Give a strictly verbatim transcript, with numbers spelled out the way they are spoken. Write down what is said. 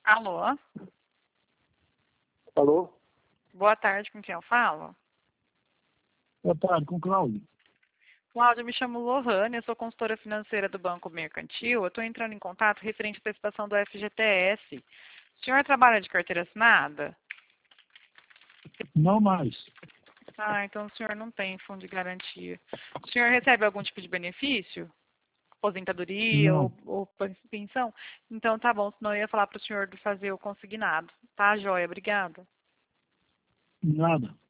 Alô? Alô? Boa tarde, com quem eu falo? Boa tarde, com o Cláudio. Cláudia, eu me chamo Lohane, eu sou consultora financeira do Banco Mercantil. Eu estou entrando em contato referente à participação do F G T S. O senhor trabalha de carteira assinada? Não mais. Ah, então o senhor não tem fundo de garantia. O senhor recebe algum tipo de benefício? Aposentadoria ou, Não, ou pensão? Então tá bom, senão eu ia falar para o senhor de fazer o consignado. Tá, joia? Obrigada. nada.